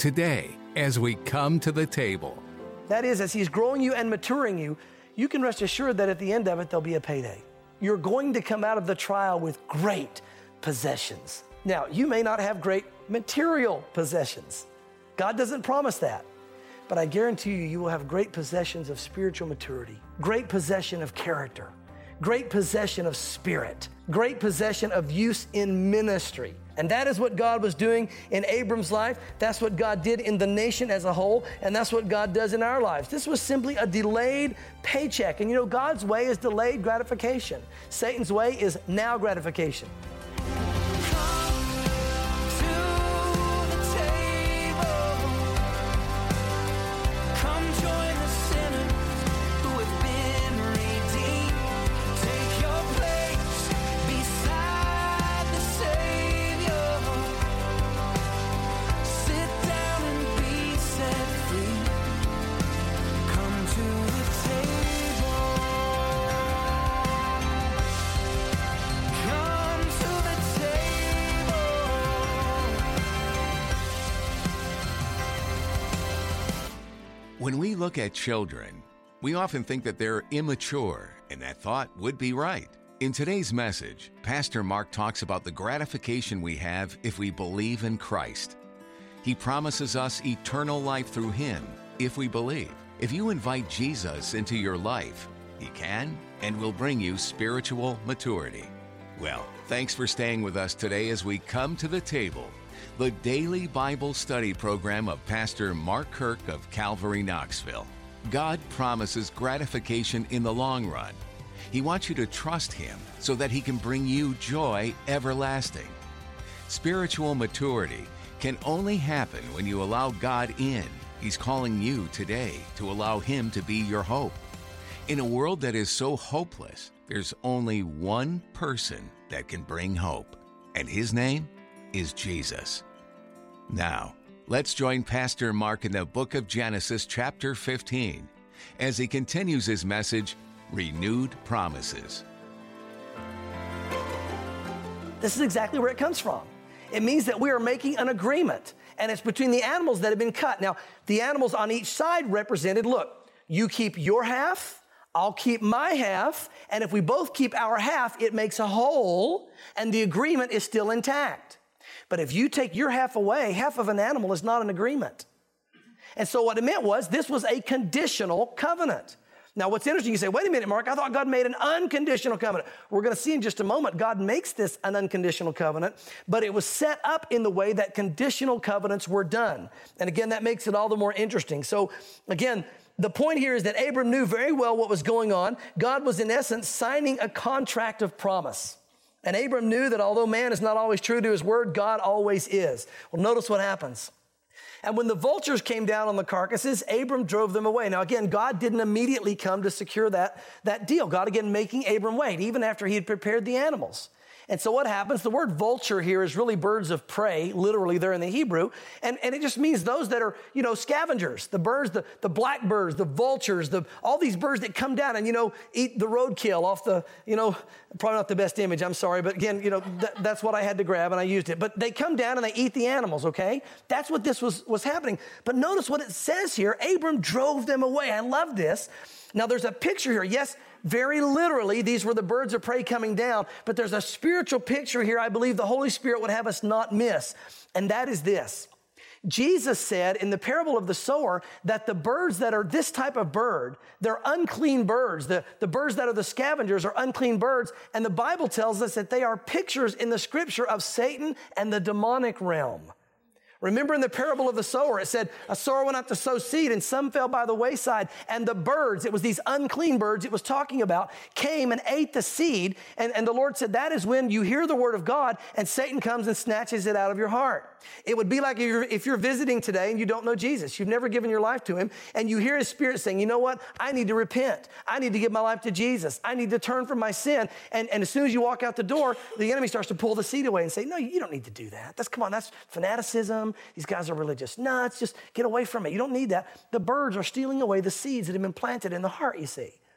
today as we come to the table. That is, as He's growing you and maturing you, you can rest assured that at the end of it, there'll be a payday. You're going to come out of the trial with great possessions. Now, you may not have great material possessions. God doesn't promise that. But I guarantee you, you will have great possessions of spiritual maturity, great possession of character, great possession of spirit, great possession of use in ministry. And that is what God was doing in Abram's life. That's what God did in the nation as a whole. And that's what God does in our lives. This was simply a delayed paycheck. And you know, God's way is delayed gratification. Satan's way is now gratification. When we look at children, we often think that they're immature, and that thought would be right. In today's message, Pastor Mark talks about the gratification we have if we believe in Christ. He promises us eternal life through Him if we believe. If you invite Jesus into your life, He can and will bring you spiritual maturity. Well, thanks for staying with us today as we come to the table, the daily Bible study program of Pastor Mark Kirk of Calvary, Knoxville. God promises gratification in the long run. He wants you to trust Him so that He can bring you joy everlasting. Spiritual maturity can only happen when you allow God in. He's calling you today to allow Him to be your hope. In a world that is so hopeless, there's only one person that can bring hope, and His name is Jesus. Now, let's join Pastor Mark in the book of Genesis, chapter 15, as he continues his message, Renewed Promises. This is exactly where it comes from. It means that we are making an agreement, and it's between the animals that have been cut. Now, the animals on each side represented, look, you keep your half, I'll keep my half, and if we both keep our half, it makes a whole, and the agreement is still intact. But if you take your half away, half of an animal is not an agreement. And so what it meant was this was a conditional covenant. Now, what's interesting, you say, wait a minute, Mark, I thought God made an unconditional covenant. We're going to see in just a moment, God makes this an unconditional covenant, but it was set up in the way that conditional covenants were done. And again, that makes it all the more interesting. So again, the point here is that Abram knew very well what was going on. God was in essence signing a contract of promise. And Abram knew that although man is not always true to his word, God always is. Well, notice what happens. And when the vultures came down on the carcasses, Abram drove them away. Now, again, God didn't immediately come to secure that deal. God, again, making Abram wait, even after he had prepared the animals. And so what happens? The word vulture here is really birds of prey, literally there in the Hebrew. And it just means those that are, scavengers, the birds, the blackbirds, the vultures, all these birds that come down and, eat the roadkill off the, probably not the best image, I'm sorry. But again, that's what I had to grab and I used it. But they come down and they eat the animals, okay? That's what this was happening. But notice what it says here. Abram drove them away. I love this. Now there's a picture here. Yes, very literally, these were the birds of prey coming down, but there's a spiritual picture here I believe the Holy Spirit would have us not miss, and that is this. Jesus said in the parable of the sower that the birds that are this type of bird, they're unclean birds. The birds that are the scavengers are unclean birds, and the Bible tells us that they are pictures in the scripture of Satan and the demonic realm. Remember in the parable of the sower, it said, a sower went out to sow seed and some fell by the wayside. And the birds, it was these unclean birds it was talking about, came and ate the seed. And the Lord said, that is when you hear the word of God and Satan comes and snatches it out of your heart. It would be like if you're visiting today and you don't know Jesus, you've never given your life to him, and you hear his spirit saying, you know what? I need to repent. I need to give my life to Jesus. I need to turn from my sin. And as soon as you walk out the door, the enemy starts to pull the seed away and say, no, you don't need to do that. That's fanaticism. These guys are religious nuts. Just get away from it. You don't need that. The birds are stealing away the seeds that have been planted in the heart, you see.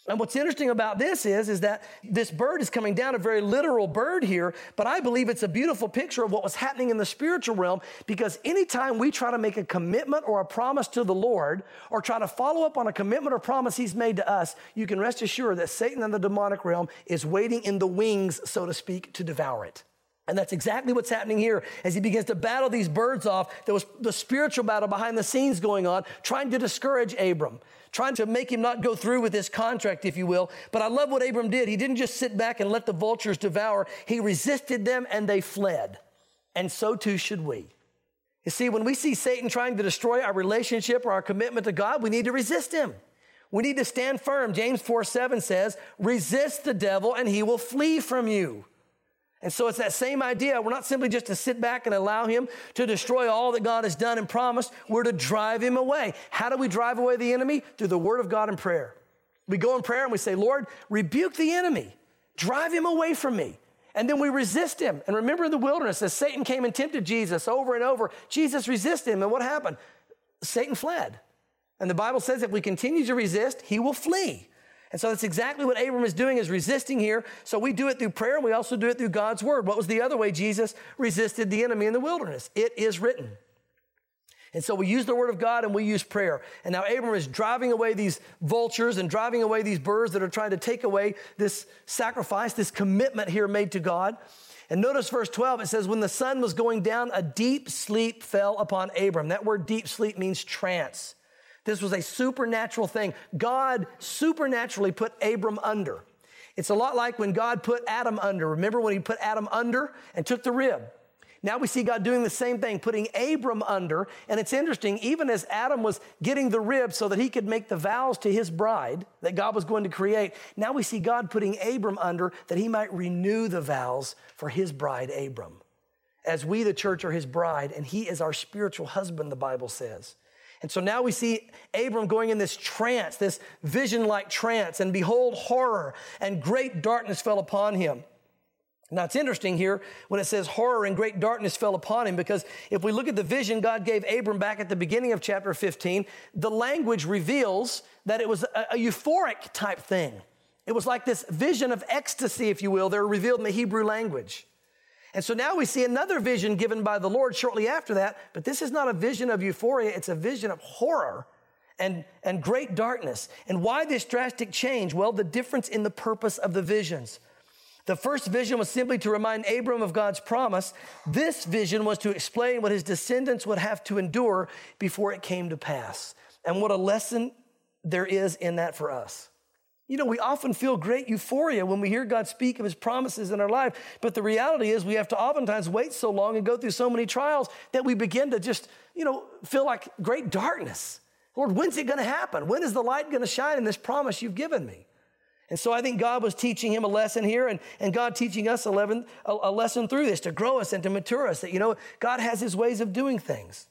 And what's interesting about this is that this bird is coming down, a very literal bird here, but I believe it's a beautiful picture of what was happening in the spiritual realm, because anytime we try to make a commitment or a promise to the Lord, or try to follow up on a commitment or promise he's made to us, you can rest assured that Satan in the demonic realm is waiting in the wings, so to speak, to devour it. And that's exactly what's happening here as he begins to battle these birds off. There was the spiritual battle behind the scenes going on, trying to discourage Abram, trying to make him not go through with this contract, if you will. But I love what Abram did. He didn't just sit back and let the vultures devour. He resisted them and they fled. And so too should we. You see, when we see Satan trying to destroy our relationship or our commitment to God, we need to resist him. We need to stand firm. James 4:7 says, resist the devil and he will flee from you. And so it's that same idea. We're not simply just to sit back and allow him to destroy all that God has done and promised. We're to drive him away. How do we drive away the enemy? Through the word of God and prayer. We go in prayer and we say, Lord, rebuke the enemy. Drive him away from me. And then we resist him. And remember in the wilderness, as Satan came and tempted Jesus over and over, Jesus resisted him. And what happened? Satan fled. And the Bible says if we continue to resist, he will flee. And so that's exactly what Abram is doing, is resisting here. So we do it through prayer, and we also do it through God's word. What was the other way Jesus resisted the enemy in the wilderness? It is written. And so we use the word of God and we use prayer. And now Abram is driving away these vultures and driving away these birds that are trying to take away this sacrifice, this commitment here made to God. And notice verse 12, it says, when the sun was going down, a deep sleep fell upon Abram. That word deep sleep means trance. This was a supernatural thing. God supernaturally put Abram under. It's a lot like when God put Adam under. Remember when he put Adam under and took the rib? Now we see God doing the same thing, putting Abram under. And it's interesting, even as Adam was getting the rib so that he could make the vows to his bride that God was going to create, now we see God putting Abram under that he might renew the vows for his bride, Abram. As we, the church, are his bride, and he is our spiritual husband, the Bible says. And so now we see Abram going in this trance, this vision-like trance, and behold, horror and great darkness fell upon him. Now it's interesting here when it says horror and great darkness fell upon him, because if we look at the vision God gave Abram back at the beginning of chapter 15, the language reveals that it was a euphoric type thing. It was like this vision of ecstasy, if you will, that are revealed in the Hebrew language. And so now we see another vision given by the Lord shortly after that, but this is not a vision of euphoria, it's a vision of horror and great darkness. And why this drastic change? Well, the difference in the purpose of the visions. The first vision was simply to remind Abram of God's promise. This vision was to explain what his descendants would have to endure before it came to pass. And what a lesson there is in that for us. You know, we often feel great euphoria when we hear God speak of his promises in our life. But the reality is we have to oftentimes wait so long and go through so many trials that we begin to just, feel like great darkness. Lord, when's it going to happen? When is the light going to shine in this promise you've given me? And so I think God was teaching him a lesson here, and God teaching us a lesson through this to grow us and to mature us, that, God has his ways of doing things.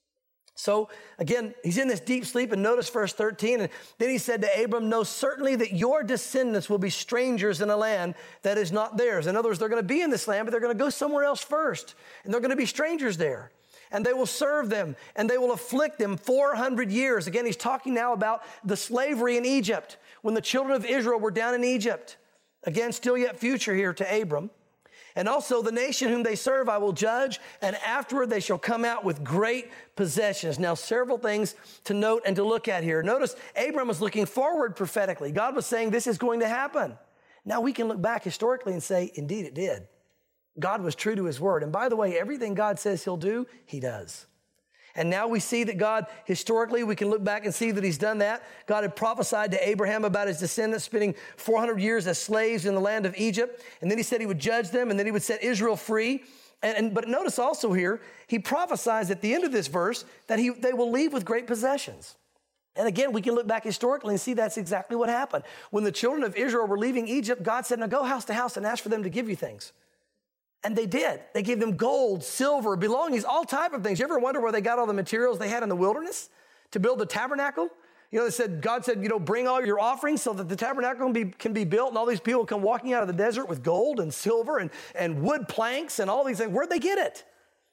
So again, he's in this deep sleep, and notice verse 13. And then he said to Abram, know certainly that your descendants will be strangers in a land that is not theirs. In other words, they're going to be in this land, but they're going to go somewhere else first. And they're going to be strangers there. And they will serve them, and they will afflict them 400 years. Again, he's talking now about the slavery in Egypt, when the children of Israel were down in Egypt. Again, still yet future here to Abram. And also the nation whom they serve I will judge, and afterward they shall come out with great possessions. Now, several things to note and to look at here. Notice Abram was looking forward prophetically. God was saying this is going to happen. Now we can look back historically and say, indeed it did. God was true to his word. And by the way, everything God says he'll do, he does. And now we see that God, historically, we can look back and see that he's done that. God had prophesied to Abraham about his descendants spending 400 years as slaves in the land of Egypt. And then he said he would judge them, and then he would set Israel free. But notice also here, he prophesies at the end of this verse that they will leave with great possessions. And again, we can look back historically and see that's exactly what happened. When the children of Israel were leaving Egypt, God said, now go house to house and ask for them to give you things. And they did. They gave them gold, silver, belongings, all type of things. You ever wonder where they got all the materials they had in the wilderness to build the tabernacle? God said, bring all your offerings so that the tabernacle can be built, and all these people come walking out of the desert with gold and silver and wood planks and all these things. Where'd they get it?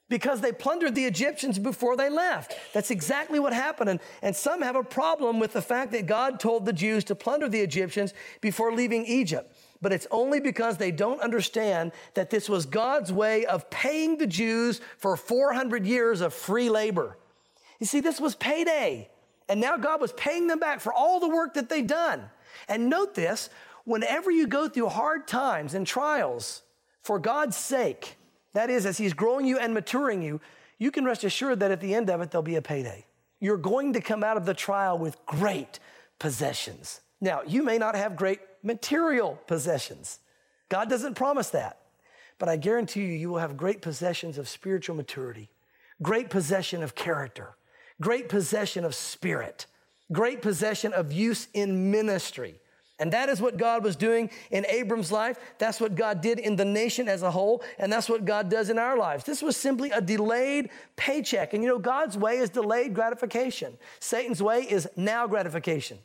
because they plundered the Egyptians before they left. That's exactly what happened. And some have a problem with the fact that God told the Jews to plunder the Egyptians before leaving Egypt. But it's only because they don't understand that this was God's way of paying the Jews for 400 years of free labor. You see, this was payday. And now God was paying them back for all the work that they'd done. And note this, whenever you go through hard times and trials for God's sake, that is, as He's growing you and maturing you, you can rest assured that at the end of it, there'll be a payday. You're going to come out of the trial with great possessions. Now, you may not have great material possessions. God doesn't promise that. But I guarantee you, you will have great possessions of spiritual maturity, great possession of character, great possession of spirit, great possession of use in ministry. And that is what God was doing in Abram's life. That's what God did in the nation as a whole. And that's what God does in our lives. This was simply a delayed paycheck. And you know, God's way is delayed gratification. Satan's way is now gratification.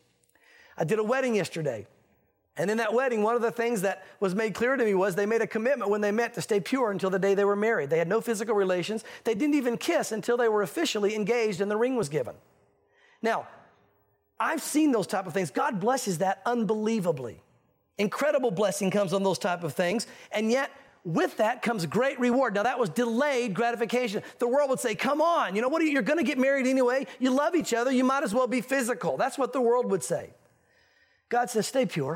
I did a wedding yesterday. And in that wedding, one of the things that was made clear to me was they made a commitment when they met to stay pure until the day they were married. They had no physical relations. They didn't even kiss until they were officially engaged and the ring was given. Now, I've seen those type of things. God blesses that unbelievably. Incredible blessing comes on those type of things. And yet, with that comes great reward. Now, that was delayed gratification. The world would say, come on, you know what? You're going to get married anyway. You love each other. You might as well be physical. That's what the world would say. God says, stay pure.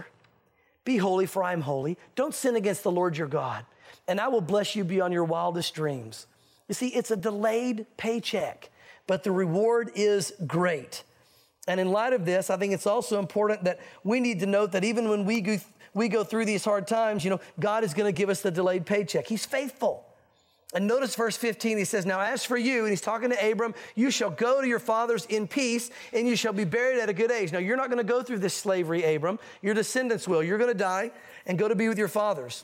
Be holy, for I am holy. Don't sin against the Lord your God, and I will bless you beyond your wildest dreams. You see, it's a delayed paycheck, but the reward is great. And in light of this, I think it's also important that we need to note that even when we go through these hard times, you know, God is going to give us the delayed paycheck. He's faithful. And notice verse 15, he says, now as for you, and he's talking to Abram, you shall go to your fathers in peace, and you shall be buried at a good age. Now, you're not going to go through this slavery, Abram. Your descendants will. You're going to die and go to be with your fathers.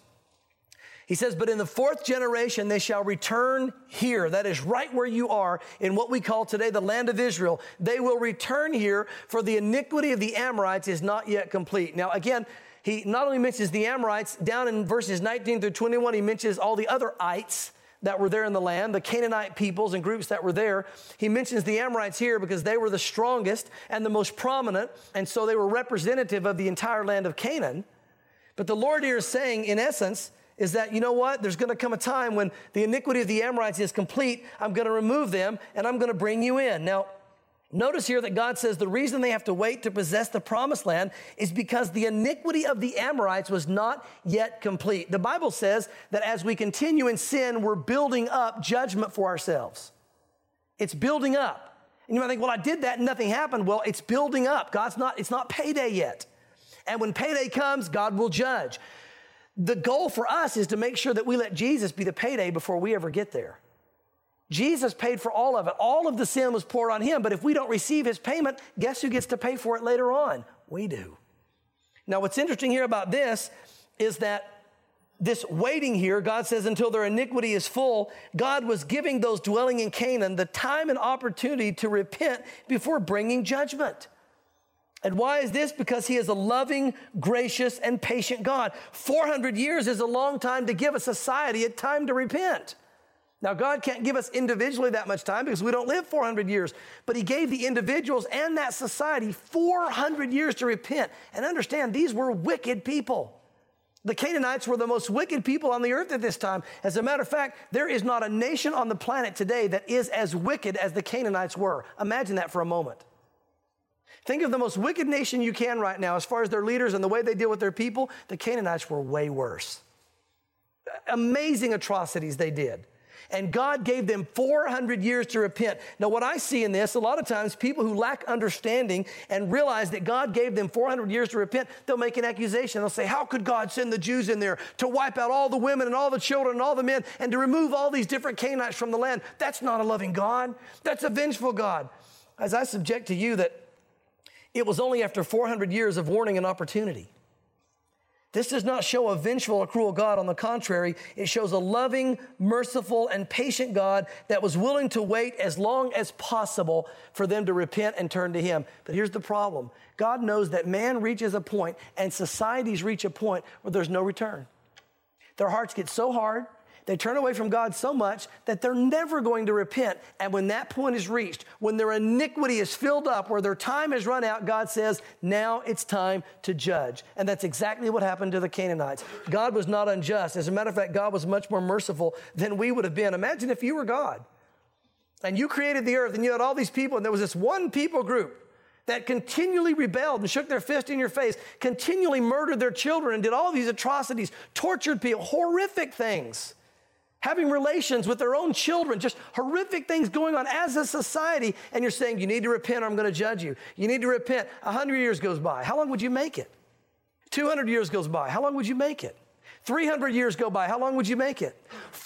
He says, but in the fourth generation, they shall return here. That is right where you are in what we call today the land of Israel. They will return here, for the iniquity of the Amorites is not yet complete. Now, again, he not only mentions the Amorites, down in verses 19 through 21, he mentions all the other ites that were there in the land, the Canaanite peoples and groups that were there. He mentions the Amorites here because they were the strongest and the most prominent, and so they were representative of the entire land of Canaan. But the Lord here is saying, in essence, is that, you know what? There's going to come a time when the iniquity of the Amorites is complete. I'm going to remove them, and I'm going to bring you in. Now, notice here that God says the reason they have to wait to possess the promised land is because the iniquity of the Amorites was not yet complete. The Bible says that as we continue in sin, we're building up judgment for ourselves. It's building up. And you might think, well, I did that and nothing happened. Well, it's building up. It's not payday yet. And when payday comes, God will judge. The goal for us is to make sure that we let Jesus be the payday before we ever get there. Jesus paid for all of it. All of the sin was poured on him. But if we don't receive his payment, guess who gets to pay for it later on? We do. Now, what's interesting here about this is that this waiting here, God says until their iniquity is full, God was giving those dwelling in Canaan the time and opportunity to repent before bringing judgment. And why is this? Because he is a loving, gracious, and patient God. 400 years is a long time to give a society a time to repent. Now, God can't give us individually that much time because we don't live 400 years. But he gave the individuals and that society 400 years to repent. And understand, these were wicked people. The Canaanites were the most wicked people on the earth at this time. As a matter of fact, there is not a nation on the planet today that is as wicked as the Canaanites were. Imagine that for a moment. Think of the most wicked nation you can right now as far as their leaders and the way they deal with their people. The Canaanites were way worse. Amazing atrocities they did. And God gave them 400 years to repent. Now, what I see in this, a lot of times people who lack understanding and realize that God gave them 400 years to repent, they'll make an accusation. They'll say, how could God send the Jews in there to wipe out all the women and all the children and all the men and to remove all these different Canaanites from the land? That's not a loving God. That's a vengeful God. As I subject to you that it was only after 400 years of warning and opportunity. This does not show a vengeful or cruel God. On the contrary, it shows a loving, merciful, and patient God that was willing to wait as long as possible for them to repent and turn to him. But here's the problem. God knows that man reaches a point and societies reach a point where there's no return. Their hearts get so hard, They turn away from God so much that they're never going to repent. And when that point is reached, when their iniquity is filled up, where their time has run out, God says, now it's time to judge. And that's exactly what happened to the Canaanites. God was not unjust. As a matter of fact, God was much more merciful than we would have been. Imagine if you were God and you created the earth and you had all these people and there was this one people group that continually rebelled and shook their fist in your face, continually murdered their children and did all these atrocities, tortured people, horrific things, having relations with their own children, just horrific things going on as a society. And you're saying, you need to repent or I'm going to judge you. You need to repent. 100 years goes by. How long would you make it? 200 years goes by. How long would you make it? 300 years go by. How long would you make it?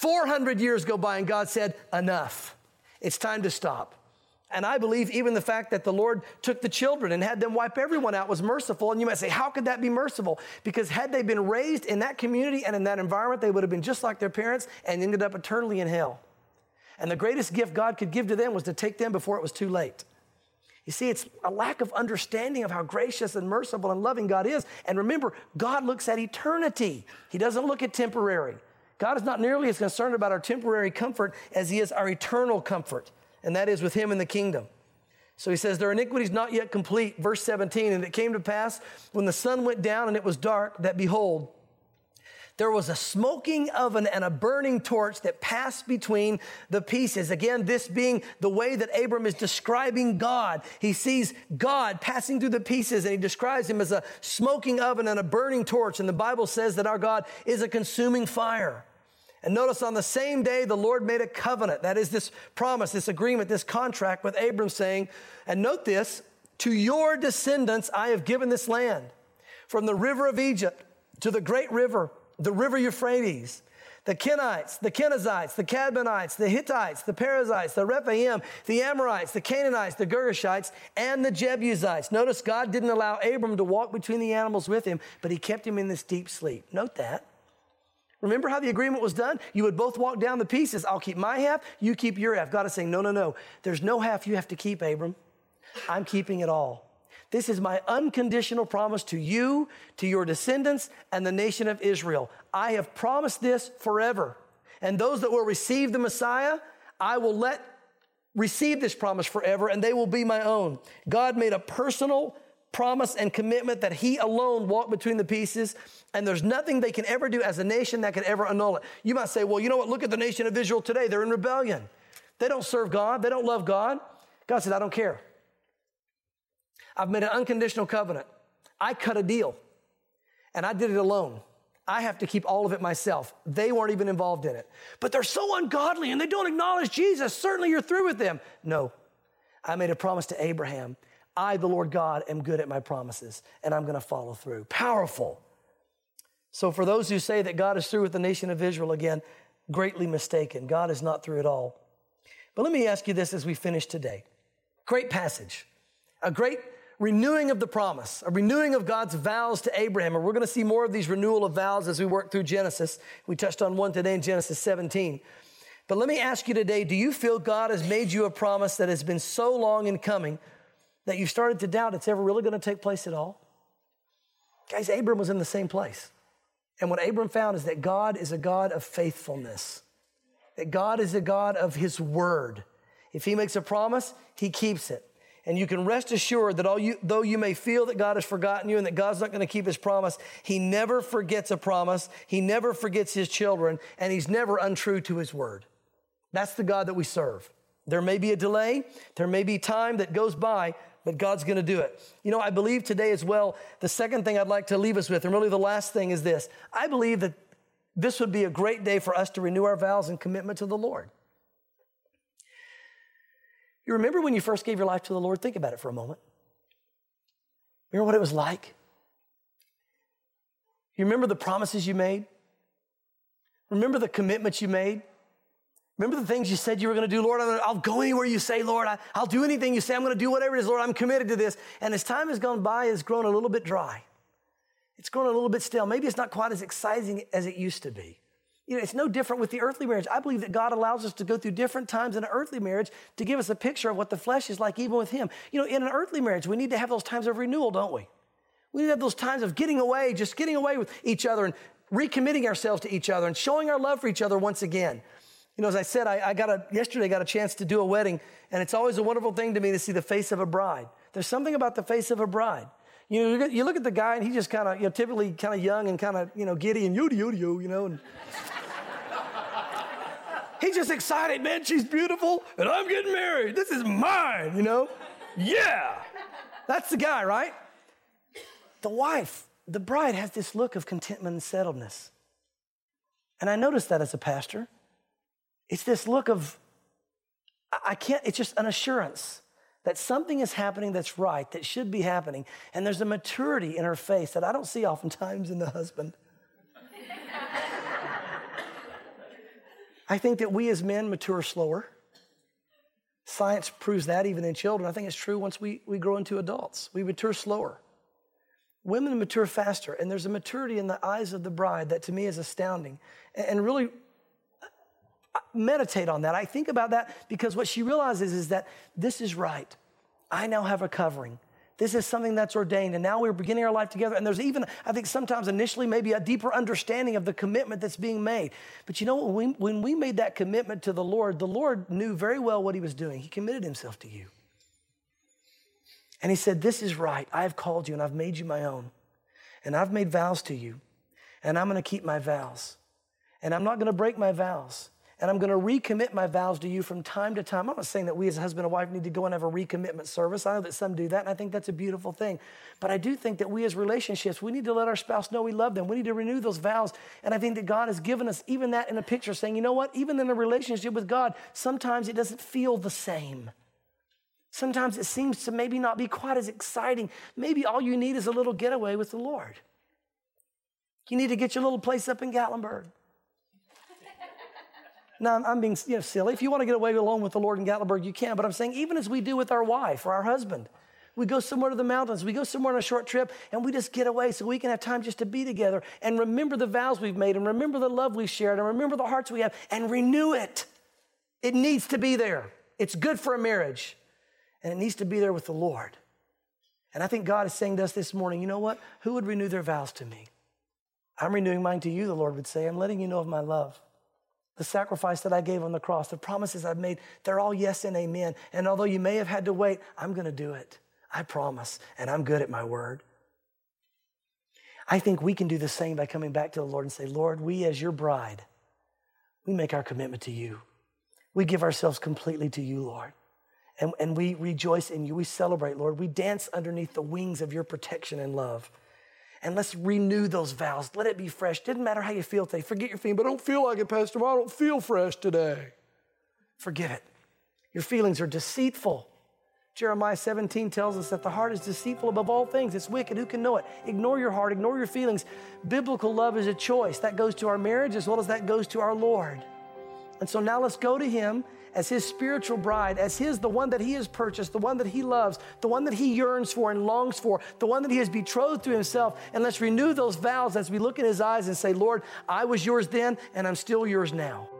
400 years go by and God said, enough. It's time to stop. And I believe even the fact that the Lord took the children and had them wipe everyone out was merciful. And you might say, how could that be merciful? Because had they been raised in that community and in that environment, they would have been just like their parents and ended up eternally in hell. And the greatest gift God could give to them was to take them before it was too late. You see, it's a lack of understanding of how gracious and merciful and loving God is. And remember, God looks at eternity. He doesn't look at temporary. God is not nearly as concerned about our temporary comfort as he is our eternal comfort. And that is with him in the kingdom. So he says, their iniquity is not yet complete. Verse 17, and it came to pass when the sun went down and it was dark, that behold, there was a smoking oven and a burning torch that passed between the pieces. Again, this being the way that Abram is describing God. He sees God passing through the pieces and he describes him as a smoking oven and a burning torch. And the Bible says that our God is a consuming fire. And notice on the same day, the Lord made a covenant. That is this promise, this agreement, this contract with Abram saying, and note this, to your descendants I have given this land, from the river of Egypt to the great river, the river Euphrates, the Kenites, the Kenizzites, the Cadmonites, the Hittites, the Perizzites, the Rephaim, the Amorites, the Canaanites, the Girgashites, and the Jebusites. Notice God didn't allow Abram to walk between the animals with him, but he kept him in this deep sleep. Note that. Remember how the agreement was done? You would both walk down the pieces. I'll keep my half, you keep your half. God is saying, no. There's no half you have to keep, Abram. I'm keeping it all. This is my unconditional promise to you, to your descendants, and the nation of Israel. I have promised this forever. And those that will receive the Messiah, I will let receive this promise forever, and they will be my own. God made a personal promise and commitment that he alone walked between the pieces, and there's nothing they can ever do as a nation that could ever annul it. You might say, well, you know what? Look at the nation of Israel today. They're in rebellion. They don't serve God. They don't love God. God said, I don't care. I've made an unconditional covenant. I cut a deal, and I did it alone. I have to keep all of it myself. They weren't even involved in it. But they're so ungodly, and they don't acknowledge Jesus. Certainly you're through with them. No, I made a promise to Abraham. I, the Lord God, am good at my promises, and I'm going to follow through. Powerful. So for those who say that God is through with the nation of Israel, again, greatly mistaken. God is not through at all. But let me ask you this as we finish today. Great passage. A great renewing of the promise, a renewing of God's vows to Abraham. And we're going to see more of these renewal of vows as we work through Genesis. We touched on one today in Genesis 17. But let me ask you today, do you feel God has made you a promise that has been so long in coming that you started to doubt it's ever really going to take place at all? Guys, Abram was in the same place. And what Abram found is that God is a God of faithfulness, that God is a God of his word. If he makes a promise, he keeps it. And you can rest assured that though you may feel that God has forgotten you and that God's not going to keep his promise, he never forgets a promise. He never forgets his children, and he's never untrue to his word. That's the God that we serve. There may be a delay. There may be time that goes by, but God's going to do it. You know, I believe today as well, the second thing I'd like to leave us with, and really the last thing is this. I believe that this would be a great day for us to renew our vows and commitment to the Lord. You remember when you first gave your life to the Lord? Think about it for a moment. Remember what it was like? You remember the promises you made? Remember the commitments you made? Remember the things you said you were going to do? Lord, I'll go anywhere you say, Lord. I'll do anything you say. I'm going to do whatever it is, Lord. I'm committed to this. And as time has gone by, it's grown a little bit dry. It's grown a little bit stale. Maybe it's not quite as exciting as it used to be. You know, it's no different with the earthly marriage. I believe that God allows us to go through different times in an earthly marriage to give us a picture of what the flesh is like, even with him. You know, in an earthly marriage, we need to have those times of renewal, don't we? We need to have those times of getting away with each other and recommitting ourselves to each other and showing our love for each other once again. You know, as I said, yesterday I got a chance to do a wedding, and it's always a wonderful thing to me to see the face of a bride. There's something about the face of a bride. You know, you look at the guy, and he just kind of, you know, typically kind of young and kind of, you know, giddy and you know, and he's just excited, man, she's beautiful, and I'm getting married. This is mine, you know? Yeah! That's the guy, right? The wife, the bride, has this look of contentment and settledness. And I noticed that as a pastor. It's this look of, it's just an assurance that something is happening that's right, that should be happening. And there's a maturity in her face that I don't see oftentimes in the husband. I think that we as men mature slower. Science proves that even in children. I think it's true once we grow into adults. We mature slower. Women mature faster, and there's a maturity in the eyes of the bride that to me is astounding. And really meditate on that. I think about that because what she realizes is that this is right. I now have a covering. This is something that's ordained, and now we're beginning our life together. And there's even, I think sometimes initially maybe a deeper understanding of the commitment that's being made. But you know what? When we made that commitment to the Lord knew very well what he was doing. He committed himself to you. And he said, this is right. I have called you, and I've made you my own. And I've made vows to you, and I'm going to keep my vows. And I'm not going to break my vows. And I'm going to recommit my vows to you from time to time. I'm not saying that we as a husband and wife need to go and have a recommitment service. I know that some do that, and I think that's a beautiful thing. But I do think that we as relationships, we need to let our spouse know we love them. We need to renew those vows. And I think that God has given us even that in a picture, saying, you know what? Even in a relationship with God, sometimes it doesn't feel the same. Sometimes it seems to maybe not be quite as exciting. Maybe all you need is a little getaway with the Lord. You need to get your little place up in Gatlinburg. Now, I'm being silly. If you want to get away alone with the Lord in Gatlinburg, you can. But I'm saying even as we do with our wife or our husband, we go somewhere to the mountains, we go somewhere on a short trip, and we just get away so we can have time just to be together and remember the vows we've made and remember the love we've shared and remember the hearts we have and renew it. It needs to be there. It's good for a marriage, and it needs to be there with the Lord. And I think God is saying to us this morning, you know what? Who would renew their vows to me? I'm renewing mine to you, the Lord would say. I'm letting you know of my love. The sacrifice that I gave on the cross, the promises I've made, they're all yes and amen. And although you may have had to wait, I'm going to do it. I promise, and I'm good at my word. I think we can do the same by coming back to the Lord and say, Lord, we as your bride, we make our commitment to you. We give ourselves completely to you, Lord. And we rejoice in you. We celebrate, Lord. We dance underneath the wings of your protection and love. And let's renew those vows. Let it be fresh. Didn't matter how you feel today. Forget your feeling, but I don't feel like it, Pastor. I don't feel fresh today. Forget it. Your feelings are deceitful. Jeremiah 17 tells us that the heart is deceitful above all things. It's wicked. Who can know it? Ignore your heart. Ignore your feelings. Biblical love is a choice. That goes to our marriage as well as that goes to our Lord. And so now let's go to him as his spiritual bride, as the one that he has purchased, the one that he loves, the one that he yearns for and longs for, the one that he has betrothed to himself. And let's renew those vows as we look in his eyes and say, Lord, I was yours then and I'm still yours now.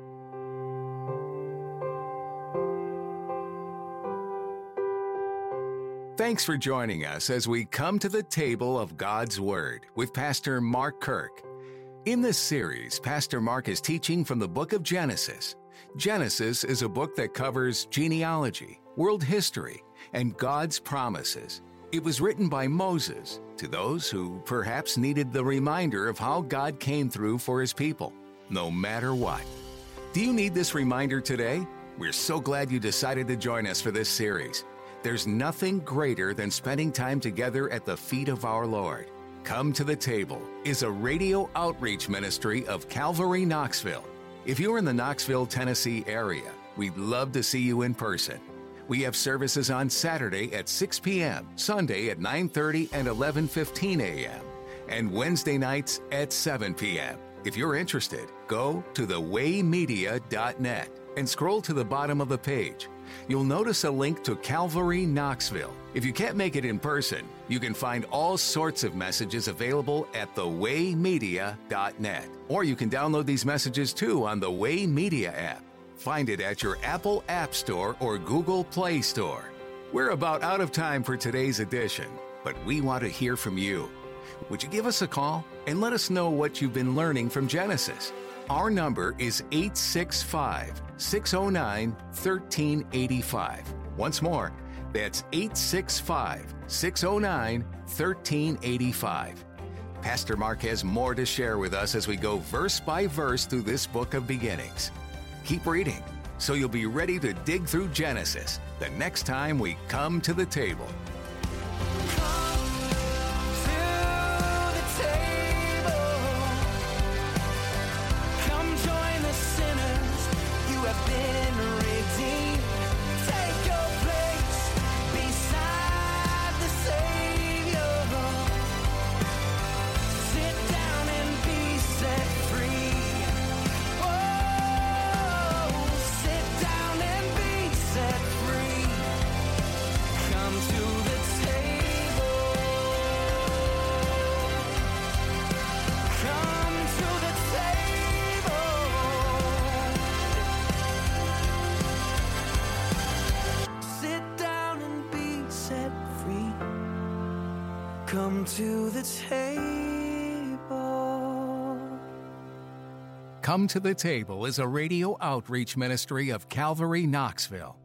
Thanks for joining us as we come to the table of God's Word with Pastor Mark Kirk. In this series, Pastor Mark is teaching from the book of Genesis. Genesis is a book that covers genealogy, world history, and God's promises. It was written by Moses to those who perhaps needed the reminder of how God came through for his people, no matter what. Do you need this reminder today? We're so glad you decided to join us for this series. There's nothing greater than spending time together at the feet of our Lord. Come to the Table is a radio outreach ministry of Calvary Knoxville. If you're in the Knoxville, Tennessee area, we'd love to see you in person. We have services on Saturday at 6 p.m., Sunday at 9:30 and 11:15 a.m., and Wednesday nights at 7 p.m. If you're interested, go to thewaymedia.net and scroll to the bottom of the page. You'll notice a link to Calvary Knoxville. If you can't make it in person, you can find all sorts of messages available at thewaymedia.net. Or you can download these messages too on the Way Media app. Find it at your Apple App Store or Google Play Store. We're about out of time for today's edition, but we want to hear from you. Would you give us a call? and let us know what you've been learning from Genesis. Our number is 865-609-1385. Once more, that's 865-609-1385. Pastor Mark has more to share with us as we go verse by verse through this book of beginnings. Keep reading, so you'll be ready to dig through Genesis the next time we come to the table. Come to the table. Come to the Table is a radio outreach ministry of Calvary Knoxville.